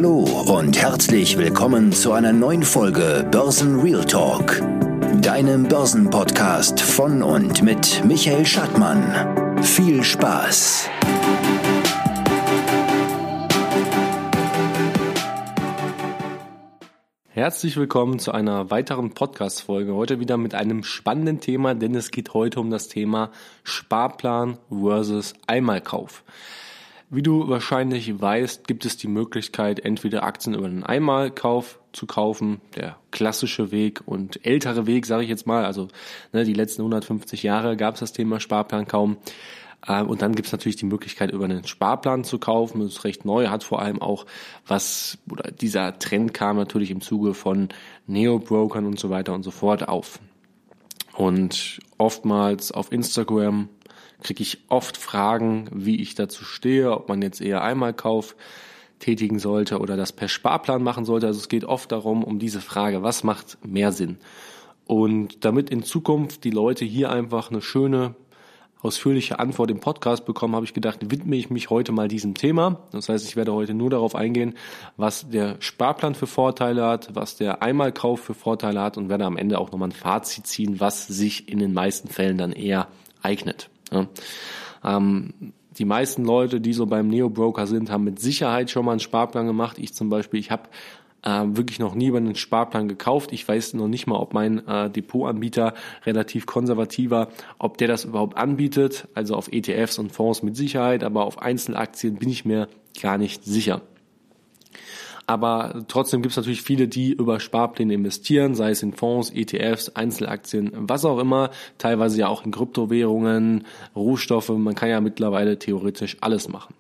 Hallo und herzlich willkommen zu einer neuen Folge Börsen Real Talk, deinem Börsenpodcast von und mit Michael Schattmann. Viel Spaß! Herzlich willkommen zu einer weiteren Podcast-Folge. Heute wieder mit einem spannenden Thema, denn es geht heute um das Thema Sparplan versus Einmalkauf. Wie du wahrscheinlich weißt, gibt es die Möglichkeit, entweder Aktien über einen Einmalkauf zu kaufen, der klassische Weg und ältere Weg, sage ich jetzt mal, also die letzten 150 Jahre gab es das Thema Sparplan kaum. Und dann gibt es natürlich die Möglichkeit, über einen Sparplan zu kaufen. Das ist recht neu, hat vor allem auch dieser Trend kam natürlich im Zuge von Neo-Brokern und so weiter und so fort auf. Und oftmals auf Instagram kriege ich oft Fragen, wie ich dazu stehe, ob man jetzt eher Einmalkauf tätigen sollte oder das per Sparplan machen sollte. Also es geht oft um diese Frage, was macht mehr Sinn? Und damit in Zukunft die Leute hier einfach eine schöne, ausführliche Antwort im Podcast bekommen, habe ich gedacht, widme ich mich heute mal diesem Thema. Das heißt, ich werde heute nur darauf eingehen, was der Sparplan für Vorteile hat, was der Einmalkauf für Vorteile hat und werde am Ende auch nochmal ein Fazit ziehen, was sich in den meisten Fällen dann eher eignet. Ja. Die meisten Leute, die so beim Neo-Broker sind, haben mit Sicherheit schon mal einen Sparplan gemacht. Ich zum Beispiel, ich habe wirklich noch nie über einen Sparplan gekauft. Ich weiß noch nicht mal, ob mein Depotanbieter relativ konservativer, ob der das überhaupt anbietet. Also auf ETFs und Fonds mit Sicherheit, aber auf Einzelaktien bin ich mir gar nicht sicher. Aber trotzdem gibt es natürlich viele, die über Sparpläne investieren, sei es in Fonds, ETFs, Einzelaktien, was auch immer, teilweise ja auch in Kryptowährungen, Rohstoffe. Man kann ja mittlerweile theoretisch alles machen.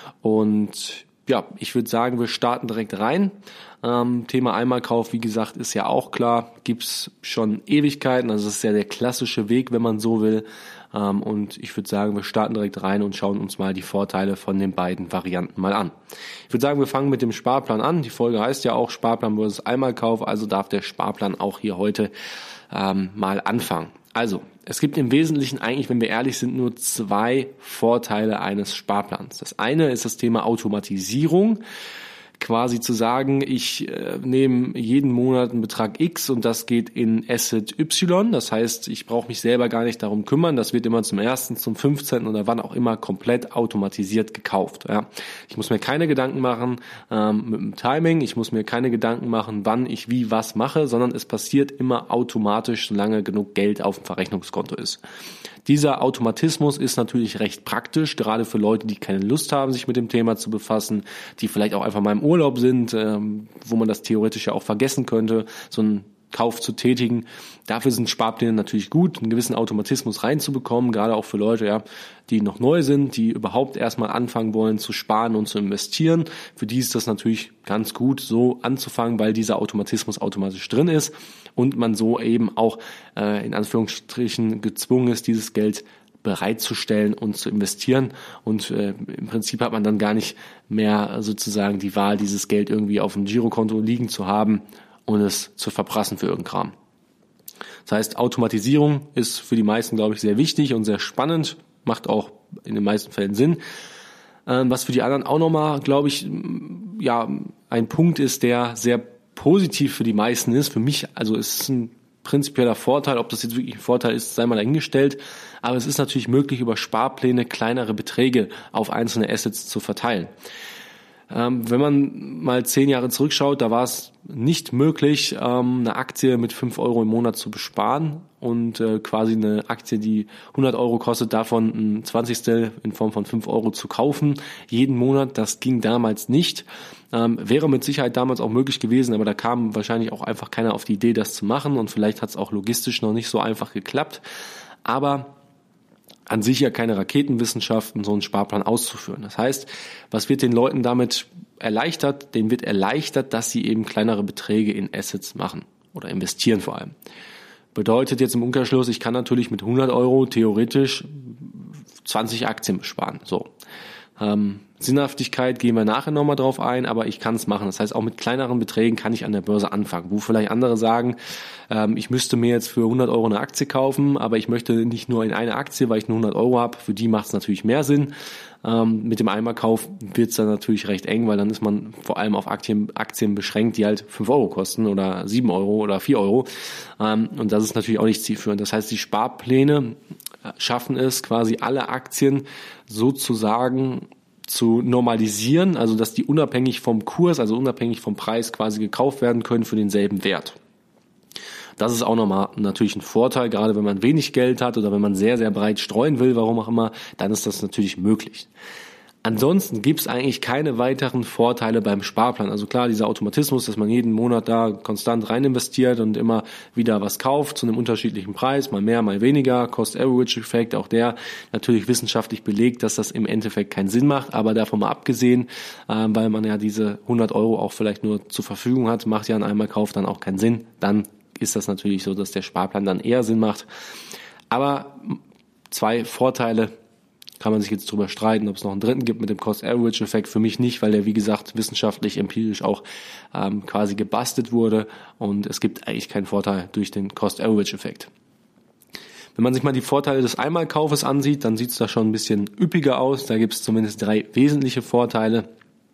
Und ja, ich würde sagen, wir starten direkt rein. Thema Einmalkauf, wie gesagt, ist ja auch klar, gibt's schon Ewigkeiten, also das ist ja der klassische Weg, wenn man so will. Und ich würde sagen, wir starten direkt rein und schauen uns mal die Vorteile von den beiden Varianten mal an. Ich würde sagen, wir fangen mit dem Sparplan an. Die Folge heißt ja auch Sparplan versus Einmalkauf, also darf der Sparplan auch hier heute mal anfangen. Also, es gibt im Wesentlichen eigentlich, wenn wir ehrlich sind, nur zwei Vorteile eines Sparplans. Das eine ist das Thema Automatisierung. Quasi zu sagen, ich nehme jeden Monat einen Betrag X und das geht in Asset Y. Das heißt, ich brauche mich selber gar nicht darum kümmern. Das wird immer zum 1., zum 15. oder wann auch immer komplett automatisiert gekauft. Ja. Ich muss mir keine Gedanken machen mit dem Timing. Ich muss mir keine Gedanken machen, wann ich wie was mache, sondern es passiert immer automatisch, solange genug Geld auf dem Verrechnungskonto ist. Dieser Automatismus ist natürlich recht praktisch, gerade für Leute, die keine Lust haben, sich mit dem Thema zu befassen, die vielleicht auch einfach mal im Urlaub sind, wo man das theoretisch ja auch vergessen könnte, so einen Kauf zu tätigen. Dafür sind Sparpläne natürlich gut, einen gewissen Automatismus reinzubekommen, gerade auch für Leute, ja, die noch neu sind, die überhaupt erstmal anfangen wollen zu sparen und zu investieren. Für die ist das natürlich ganz gut, so anzufangen, weil dieser Automatismus automatisch drin ist und man so eben auch in Anführungsstrichen gezwungen ist, dieses Geld bereitzustellen und zu investieren. Und im Prinzip hat man dann gar nicht mehr sozusagen die Wahl, dieses Geld irgendwie auf dem Girokonto liegen zu haben und es zu verprassen für irgendeinen Kram. Das heißt, Automatisierung ist für die meisten, glaube ich, sehr wichtig und sehr spannend, macht auch in den meisten Fällen Sinn. Was für die anderen auch nochmal, glaube ich, ja, ein Punkt ist, der sehr positiv für die meisten ist. Für mich, also ist es ein prinzipieller Vorteil, ob das jetzt wirklich ein Vorteil ist, sei mal dahingestellt, aber es ist natürlich möglich, über Sparpläne kleinere Beträge auf einzelne Assets zu verteilen. Wenn man mal 10 Jahre zurückschaut, da war es nicht möglich, eine Aktie mit 5 Euro im Monat zu besparen und quasi eine Aktie, die 100 Euro kostet, davon ein 20. in Form von 5 Euro zu kaufen, jeden Monat. Das ging damals nicht. Wäre mit Sicherheit damals auch möglich gewesen, aber da kam wahrscheinlich auch einfach keiner auf die Idee, das zu machen und vielleicht hat es auch logistisch noch nicht so einfach geklappt. Aber an sich ja keine Raketenwissenschaften, so einen Sparplan auszuführen. Das heißt, was wird den Leuten damit erleichtert? Denen wird erleichtert, dass sie eben kleinere Beträge in Assets machen oder investieren vor allem. Bedeutet jetzt im Umkehrschluss, ich kann natürlich mit 100 Euro theoretisch 20 Aktien besparen. So. Sinnhaftigkeit gehen wir nachher nochmal drauf ein, aber ich kann es machen. Das heißt, auch mit kleineren Beträgen kann ich an der Börse anfangen, wo vielleicht andere sagen, ich müsste mir jetzt für 100 Euro eine Aktie kaufen, aber ich möchte nicht nur in eine Aktie, weil ich nur 100 Euro habe. Für die macht es natürlich mehr Sinn. Mit dem Einmalkauf wird es dann natürlich recht eng, weil dann ist man vor allem auf Aktien beschränkt, die halt 5 Euro kosten oder 7 Euro oder 4 Euro. Und das ist natürlich auch nicht zielführend. Das heißt, die Sparpläne schaffen es, quasi alle Aktien sozusagen zu normalisieren, also dass die unabhängig vom Kurs, also unabhängig vom Preis quasi gekauft werden können für denselben Wert. Das ist auch nochmal natürlich ein Vorteil, gerade wenn man wenig Geld hat oder wenn man sehr, sehr breit streuen will, warum auch immer, dann ist das natürlich möglich. Ansonsten gibt es eigentlich keine weiteren Vorteile beim Sparplan. Also klar, dieser Automatismus, dass man jeden Monat da konstant rein investiert und immer wieder was kauft zu einem unterschiedlichen Preis, mal mehr, mal weniger, Cost-Average-Effekt, auch der natürlich wissenschaftlich belegt, dass das im Endeffekt keinen Sinn macht, aber davon mal abgesehen, weil man ja diese 100 Euro auch vielleicht nur zur Verfügung hat, macht ja ein Einmalkauf dann auch keinen Sinn, dann ist das natürlich so, dass der Sparplan dann eher Sinn macht. Aber 2 Vorteile, kann man sich jetzt drüber streiten, ob es noch einen dritten gibt mit dem Cost-Average-Effekt. Für mich nicht, weil der, wie gesagt, wissenschaftlich, empirisch auch quasi gebastelt wurde und es gibt eigentlich keinen Vorteil durch den Cost-Average-Effekt. Wenn man sich mal die Vorteile des Einmalkaufes ansieht, dann sieht es da schon ein bisschen üppiger aus. Da gibt es zumindest 3 wesentliche Vorteile.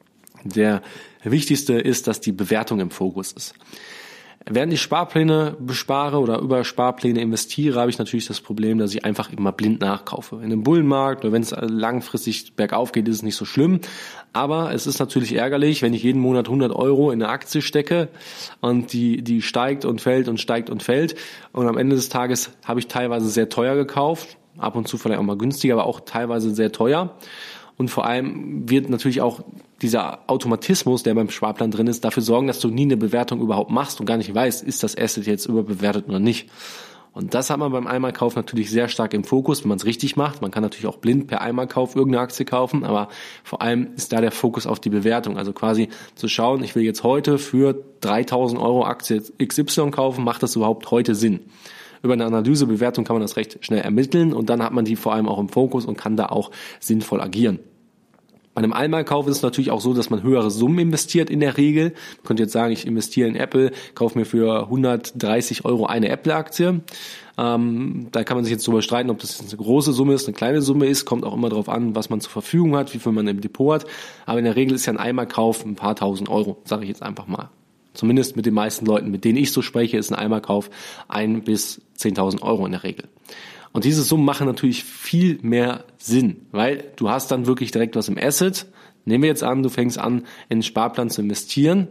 Der wichtigste ist, dass die Bewertung im Fokus ist. Während ich Sparpläne bespare oder über Sparpläne investiere, habe ich natürlich das Problem, dass ich einfach immer blind nachkaufe. In einem Bullenmarkt oder wenn es langfristig bergauf geht, ist es nicht so schlimm. Aber es ist natürlich ärgerlich, wenn ich jeden Monat 100 Euro in eine Aktie stecke und die steigt und fällt und steigt und fällt. Und am Ende des Tages habe ich teilweise sehr teuer gekauft, ab und zu vielleicht auch mal günstiger, aber auch teilweise sehr teuer. Und vor allem wird natürlich auch dieser Automatismus, der beim Sparplan drin ist, dafür sorgen, dass du nie eine Bewertung überhaupt machst und gar nicht weißt, ist das Asset jetzt überbewertet oder nicht. Und das hat man beim Einmalkauf natürlich sehr stark im Fokus, wenn man es richtig macht. Man kann natürlich auch blind per Einmalkauf irgendeine Aktie kaufen, aber vor allem ist da der Fokus auf die Bewertung. Also quasi zu schauen, ich will jetzt heute für 3.000 Euro Aktie XY kaufen, macht das überhaupt heute Sinn? Über eine Analysebewertung kann man das recht schnell ermitteln und dann hat man die vor allem auch im Fokus und kann da auch sinnvoll agieren. Bei einem Einmalkauf ist es natürlich auch so, dass man höhere Summen investiert in der Regel. Man könnte jetzt sagen, ich investiere in Apple, kaufe mir für 130 Euro eine Apple-Aktie. Da kann man sich jetzt drüber streiten, ob das jetzt eine große Summe ist, eine kleine Summe ist. Kommt auch immer darauf an, was man zur Verfügung hat, wie viel man im Depot hat. Aber in der Regel ist ja ein Einmalkauf ein paar tausend Euro, sage ich jetzt einfach mal. Zumindest mit den meisten Leuten, mit denen ich so spreche, ist ein Einmalkauf 1.000 bis 10.000 Euro in der Regel. Und diese Summen machen natürlich viel mehr Sinn, weil du hast dann wirklich direkt was im Asset. Nehmen wir jetzt an, du fängst an, in einen Sparplan zu investieren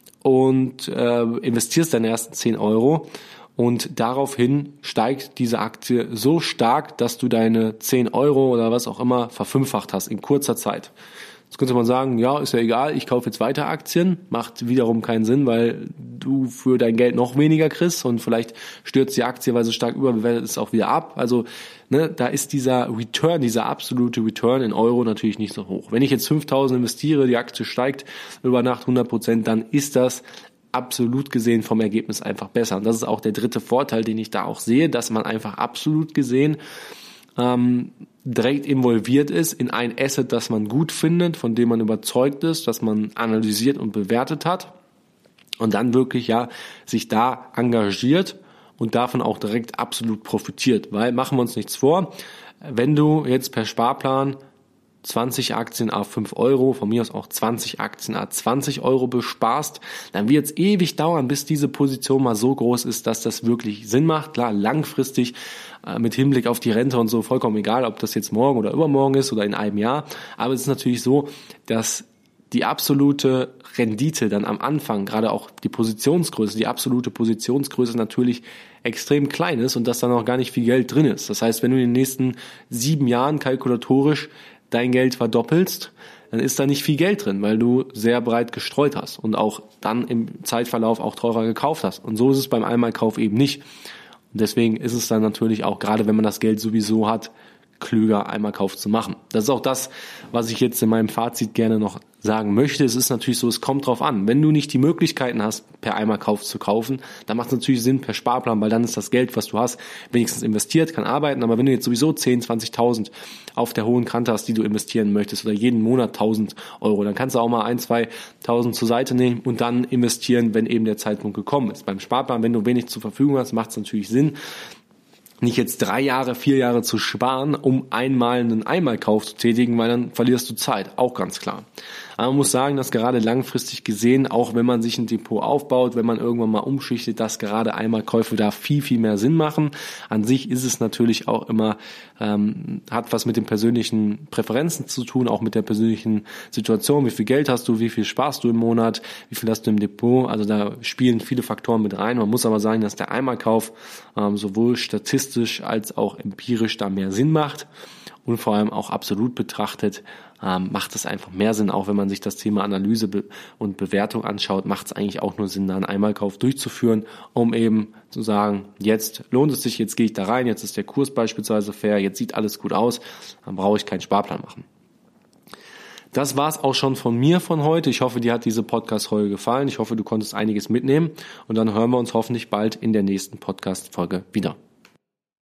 und investierst deine ersten 10 Euro und daraufhin steigt diese Aktie so stark, dass du deine 10 Euro oder was auch immer verfünffacht hast in kurzer Zeit. Jetzt könnte man sagen, ja, ist ja egal, ich kaufe jetzt weiter Aktien, macht wiederum keinen Sinn, weil du für dein Geld noch weniger kriegst und vielleicht stürzt die Aktie, weil sie stark überbewertet ist, auch wieder ab. Also da ist dieser Return, dieser absolute Return in Euro natürlich nicht so hoch. Wenn ich jetzt 5.000 investiere, die Aktie steigt über Nacht 100%, dann ist das absolut gesehen vom Ergebnis einfach besser. Und das ist auch der dritte Vorteil, den ich da auch sehe, dass man einfach absolut gesehen direkt involviert ist in ein Asset, das man gut findet, von dem man überzeugt ist, das man analysiert und bewertet hat und dann wirklich sich da engagiert und davon auch direkt absolut profitiert. Weil, machen wir uns nichts vor, wenn du jetzt per Sparplan 20 Aktien à 5 Euro, von mir aus auch 20 Aktien à 20 Euro besparst, dann wird es ewig dauern, bis diese Position mal so groß ist, dass das wirklich Sinn macht. Klar, langfristig mit Hinblick auf die Rente und so vollkommen egal, ob das jetzt morgen oder übermorgen ist oder in einem Jahr. Aber es ist natürlich so, dass die absolute Rendite dann am Anfang, gerade auch die Positionsgröße, die absolute Positionsgröße natürlich extrem klein ist und dass da noch gar nicht viel Geld drin ist. Das heißt, wenn du in den nächsten 7 Jahren kalkulatorisch dein Geld verdoppelst, dann ist da nicht viel Geld drin, weil du sehr breit gestreut hast und auch dann im Zeitverlauf auch teurer gekauft hast. Und so ist es beim Einmalkauf eben nicht. Und deswegen ist es dann natürlich auch, gerade wenn man das Geld sowieso hat, klüger Einmalkauf zu machen. Das ist auch das, was ich jetzt in meinem Fazit gerne noch sagen möchte. Es ist natürlich so, es kommt drauf an. Wenn du nicht die Möglichkeiten hast, per Einmalkauf zu kaufen, dann macht es natürlich Sinn per Sparplan, weil dann ist das Geld, was du hast, wenigstens investiert, kann arbeiten. Aber wenn du jetzt sowieso 10.000, 20.000 auf der hohen Kante hast, die du investieren möchtest oder jeden Monat 1.000 Euro, dann kannst du auch mal 1.000, 2.000 zur Seite nehmen und dann investieren, wenn eben der Zeitpunkt gekommen ist. Beim Sparplan, wenn du wenig zur Verfügung hast, macht es natürlich Sinn, nicht jetzt 3 Jahre, 4 Jahre zu sparen, um einmal einen Einmalkauf zu tätigen, weil dann verlierst du Zeit, auch ganz klar. Aber man muss sagen, dass gerade langfristig gesehen, auch wenn man sich ein Depot aufbaut, wenn man irgendwann mal umschichtet, dass gerade Einmalkäufe da viel, viel mehr Sinn machen. An sich ist es natürlich auch immer, hat was mit den persönlichen Präferenzen zu tun, auch mit der persönlichen Situation. Wie viel Geld hast du, wie viel sparst du im Monat, wie viel hast du im Depot? Also da spielen viele Faktoren mit rein. Man muss aber sagen, dass der Einmalkauf sowohl statistisch als auch empirisch da mehr Sinn macht. Und vor allem auch absolut betrachtet macht es einfach mehr Sinn, auch wenn man sich das Thema Analyse und Bewertung anschaut, macht es eigentlich auch nur Sinn, da einen Einmalkauf durchzuführen, um eben zu sagen, jetzt lohnt es sich, jetzt gehe ich da rein, jetzt ist der Kurs beispielsweise fair, jetzt sieht alles gut aus, dann brauche ich keinen Sparplan machen. Das war's auch schon von mir von heute. Ich hoffe, dir hat diese Podcast-Folge gefallen. Ich hoffe, du konntest einiges mitnehmen und dann hören wir uns hoffentlich bald in der nächsten Podcast-Folge wieder.